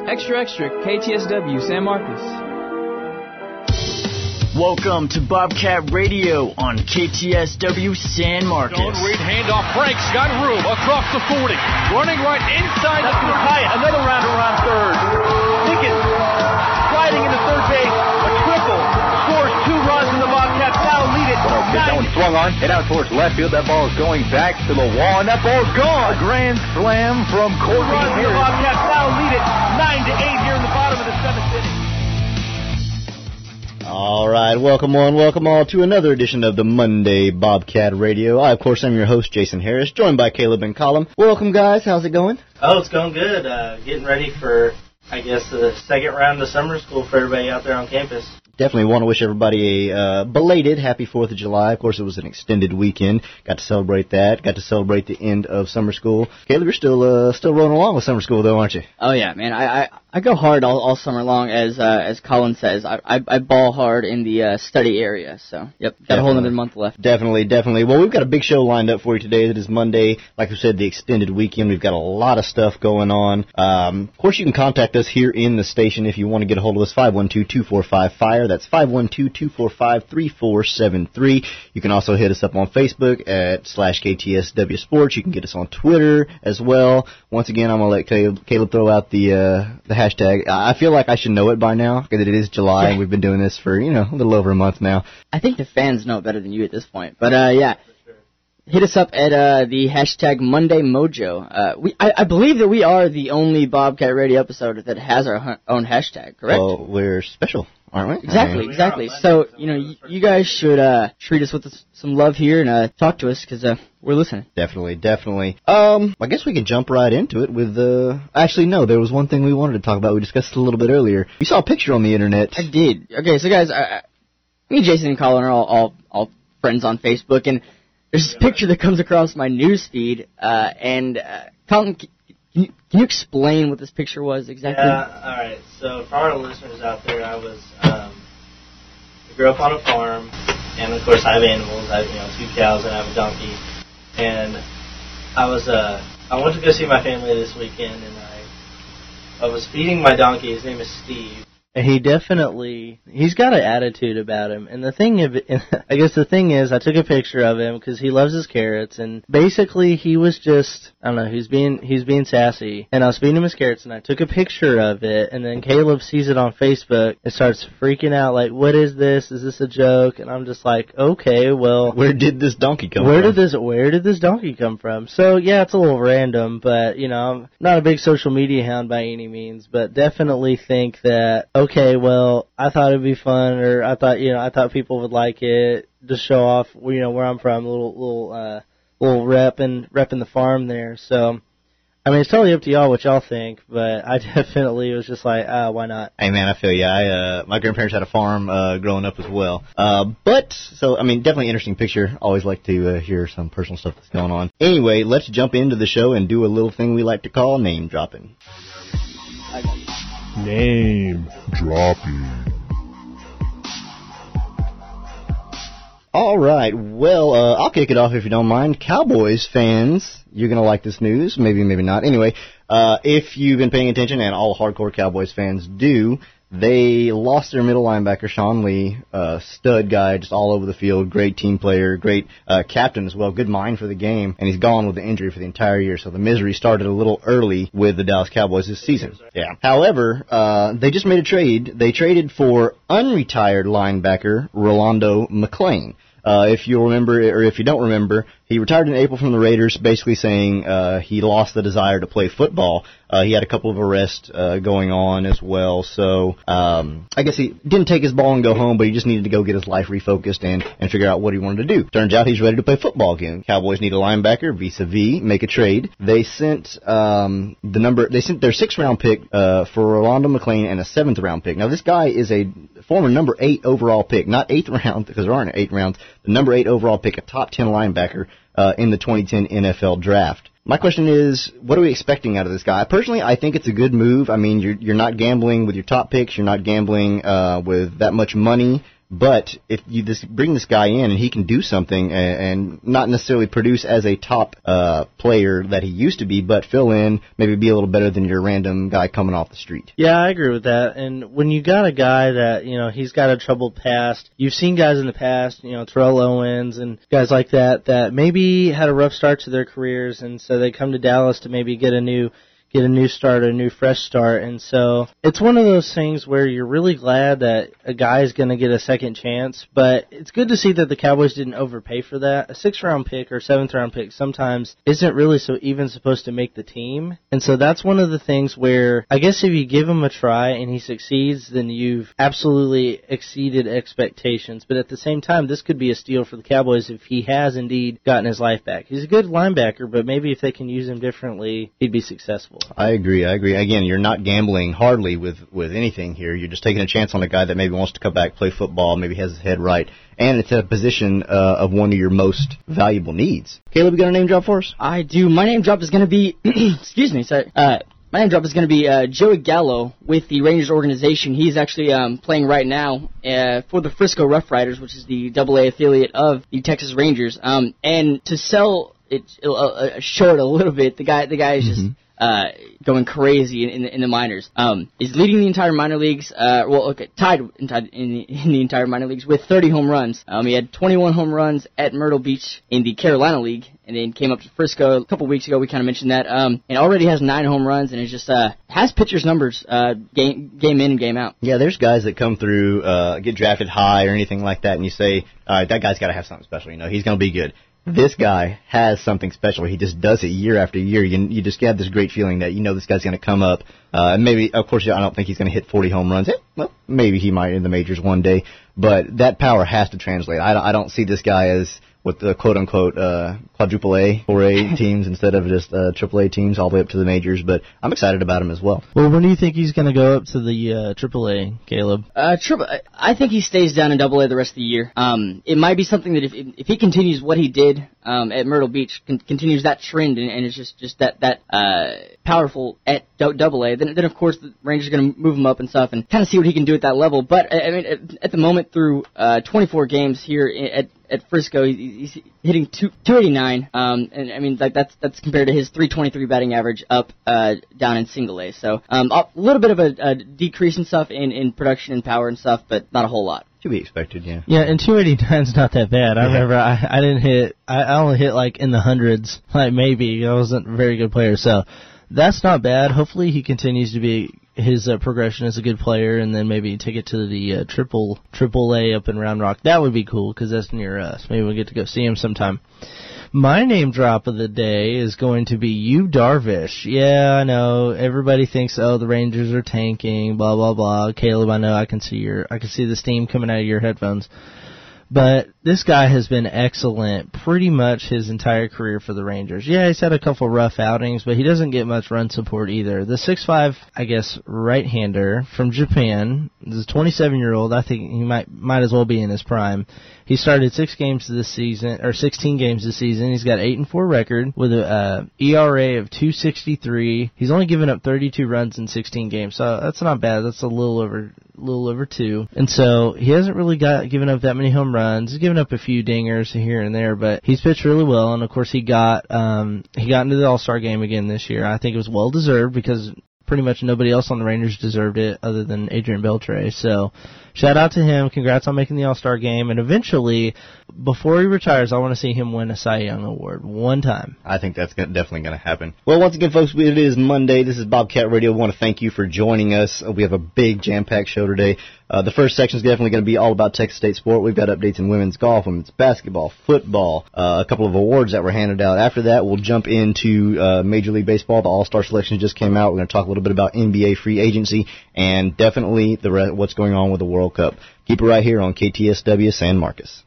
Extra, extra, KTSW, San Marcos. Welcome to Bobcat Radio on KTSW San Marcos. Stone Reed handoff, Franks got room across the 40, running right inside the tie it. Another round around third. Pickens sliding into third base, a triple, scores 2 runs, and the Bobcats now lead it. That one swung on, head out towards left field. That ball is going back to the wall, and that ball is gone. A grand slam from Courtney Harris. The Bobcats now lead it 9-8 here in the bottom of the 7th inning. All right, welcome all to another edition of the Monday Bobcat Radio. I, of course, am your host, Jason Harris, joined by Caleb and Colum. Welcome, guys. How's it going? Oh, it's going good. Getting ready for, I guess, the second round of summer school for everybody out there on campus. Definitely want to wish everybody a belated happy 4th of July. Of course, it was an extended weekend. Got to celebrate that. Got to celebrate the end of summer school. Caleb, you're still rolling along with summer school, though, aren't you? Oh, yeah, man. I go hard all summer long, as Colin says. I ball hard in the study area. So, yep, got a whole another month left. Definitely. Well, we've got a big show lined up for you today. It is Monday. Like we said, the extended weekend. We've got a lot of stuff going on. Of course, you can contact us here in the station if you want to get a hold of us, 512-245-FIRE. That's 512-245-3473. You can also hit us up on Facebook at /KTSW Sports. You can get us on Twitter as well. Once again, I'm going to let Caleb throw out the hashtag. I feel like I should know it by now because it is July and we've been doing this for, a little over a month now. I think the fans know it better than you at this point. But, yeah. Hit us up at the hashtag Monday Mojo. I believe that we are the only Bobcat Radio episode that has our own hashtag, correct? Well, we're special, aren't we? Exactly. So, you guys should treat us with some love here and talk to us because we're listening. Definitely. I guess we can jump right into it with actually, no, there was one thing we wanted to talk about. We discussed it a little bit earlier. You saw a picture on the internet. I did. Okay, so guys, me, Jason, and Colin are all friends on Facebook, and there's this picture that comes across my news feed, and Colin, can you explain what this picture was exactly? Yeah, all right. So for our listeners out there, I grew up on a farm, and of course I have animals. I have 2 cows and I have a donkey, and I went to go see my family this weekend, and I was feeding my donkey. His name is Steve. And he's got an attitude about him. And the thing is, I took a picture of him because he loves his carrots. And basically, he was just, I don't know, he's being sassy. And I was feeding him his carrots, and I took a picture of it. And then Caleb sees it on Facebook and starts freaking out, like, what is this? Is this a joke? And I'm just like, okay, well, where did this donkey come from? Where did this donkey come from? So, yeah, it's a little random, but, I'm not a big social media hound by any means, but definitely think that, okay, well, I thought it'd be fun, or I thought people would like it to show off, where I'm from, a little repping the farm there. So, I mean, it's totally up to y'all what y'all think, but I definitely was just like, why not? Hey, man, I feel you. My grandparents had a farm growing up as well. Definitely interesting picture. Always like to hear some personal stuff that's going on. Anyway, let's jump into the show and do a little thing we like to call name dropping. Name dropping. All right. Well, I'll kick it off if you don't mind. Cowboys fans, you're going to like this news. Maybe not. Anyway, if you've been paying attention, and all hardcore Cowboys fans do, they lost their middle linebacker, Sean Lee, stud guy, just all over the field, great team player, great captain as well, good mind for the game, and he's gone with the injury for the entire year, so the misery started a little early with the Dallas Cowboys this season. Yeah. However, they just made a trade. They traded for unretired linebacker Rolando McClain. If you remember, or if you don't remember, he retired in April from the Raiders, basically saying he lost the desire to play football. He had a couple of arrests going on as well, so I guess he didn't take his ball and go home, but he just needed to go get his life refocused and figure out what he wanted to do. Turns out he's ready to play football again. Cowboys need a linebacker, vis-a-vis, make a trade. They sent their 6th-round pick for Rolando McClain and a 7th-round pick. Now, this guy is a former number 8 overall pick, not 8th round, because there aren't 8 rounds, the number 8 overall pick, a top 10 linebacker in the 2010 NFL Draft. My question is, what are we expecting out of this guy? Personally, I think it's a good move. I mean, you're not gambling with your top picks. You're not gambling with that much money. But if you just bring this guy in and he can do something and not necessarily produce as a top player that he used to be, but fill in, maybe be a little better than your random guy coming off the street. Yeah, I agree with that. And when you got a guy that, he's got a troubled past, you've seen guys in the past, Terrell Owens and guys like that maybe had a rough start to their careers, and so they come to Dallas to maybe get a new start, a new fresh start. And so it's one of those things where you're really glad that a guy is going to get a second chance, but it's good to see that the Cowboys didn't overpay for that. A 6th-round pick or 7th-round pick sometimes isn't really even supposed to make the team. And so that's one of the things where I guess if you give him a try and he succeeds, then you've absolutely exceeded expectations. But at the same time, this could be a steal for the Cowboys if he has indeed gotten his life back. He's a good linebacker, but maybe if they can use him differently, he'd be successful. I agree. Again, you're not gambling hardly with anything here. You're just taking a chance on a guy that maybe wants to come back, play football, maybe has his head right, and it's a position of one of your most valuable needs. Caleb, you got a name drop for us? I do. My name drop is going to be, excuse me, sorry. My name drop is going to be Joey Gallo with the Rangers organization. He's actually playing right now for the Frisco Rough Riders, which is the AA affiliate of the Texas Rangers. And to sell it short a little bit, the guy is just going crazy in the minors. Is leading the entire minor leagues. Tied in the entire minor leagues with 30 home runs. He had 21 home runs at Myrtle Beach in the Carolina League, and then came up to Frisco a couple weeks ago. We kind of mentioned that, and already has 9 home runs, and is just has pitcher's numbers game in and game out. Yeah, there's guys that come through, get drafted high or anything like that, and you say, all right, that guy's got to have something special. He's going to be good. This guy has something special. He just does it year after year. You just get this great feeling that this guy's going to come up. And maybe, of course, I don't think he's going to hit 40 home runs. Well, maybe he might in the majors one day. But that power has to translate. I don't see this guy as with the quote-unquote quadruple A, 4A teams instead of just triple A teams all the way up to the majors. But I'm excited about him as well. Well, when do you think he's going to go up to the triple A, Caleb? I think he stays down in double A the rest of the year. It might be something that if he continues what he did at Myrtle Beach, continues that trend, and it's just that powerful at double A, then of course the Rangers are going to move him up and stuff and kind of see what he can do at that level. But I mean, at the moment, through 24 games here at Frisco, he's hitting 289, and I mean that's compared to his 323 batting average up down in single A. So a little bit of a decrease in stuff in production and power and stuff, but not a whole lot. To be expected, yeah. Yeah, and 289's not that bad. I remember I didn't hit. I only hit like in the hundreds, like maybe. I wasn't a very good player, so that's not bad. Hopefully he continues to be his progression as a good player, and then maybe take it to the triple A up in Round Rock. That would be cool because that's near us. Maybe we'll get to go see him sometime. My name drop of the day is going to be Yu Darvish. Yeah, I know everybody thinks, the Rangers are tanking, blah blah blah. Caleb, I know I can see the steam coming out of your headphones. But this guy has been excellent pretty much his entire career for the Rangers. Yeah, he's had a couple rough outings, but he doesn't get much run support either. The 6'5", I guess, right-hander from Japan, this 27-year-old, I think he might as well be in his prime. He started 16 games this season. He's got 8-4 record with a ERA of 2.63. He's only given up 32 runs in 16 games, so that's not bad. That's a little over 2. And so he hasn't really given up that many home runs. He's given up a few dingers here and there, but he's pitched really well. And of course he got into the All-Star game again this year. I think it was well deserved because pretty much nobody else on the Rangers deserved it other than Adrian Beltre. So shout out to him. Congrats on making the All-Star game. And eventually, before he retires, I want to see him win a Cy Young Award one time. I think that's definitely going to happen. Well, once again, folks, it is Monday. This is Bobcat Radio. We want to thank you for joining us. We have a big jam-packed show today. The first section is definitely going to be all about Texas State sport. We've got updates in women's golf, women's basketball, football, a couple of awards that were handed out. After that, we'll jump into Major League Baseball. The All-Star selection just came out. We're going to talk a little bit about NBA free agency and definitely what's going on with the World Cup. Keep it right here on KTSW San Marcos.